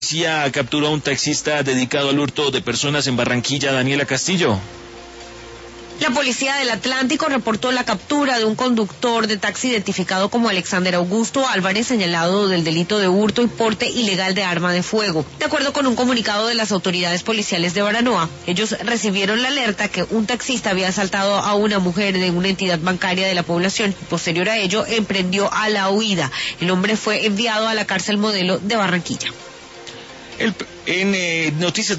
Policía capturó a un taxista dedicado al hurto de personas en Barranquilla. Daniela Castillo. La policía del Atlántico reportó la captura de un conductor de taxi identificado como Alexander Augusto Álvarez, señalado del delito de hurto y porte ilegal de arma de fuego. De acuerdo con un comunicado de las autoridades policiales de Baranoa, ellos recibieron la alerta que un taxista había asaltado a una mujer de una entidad bancaria de la población y posterior a ello emprendió a la huida. El hombre fue enviado a la cárcel Modelo de Barranquilla. En noticias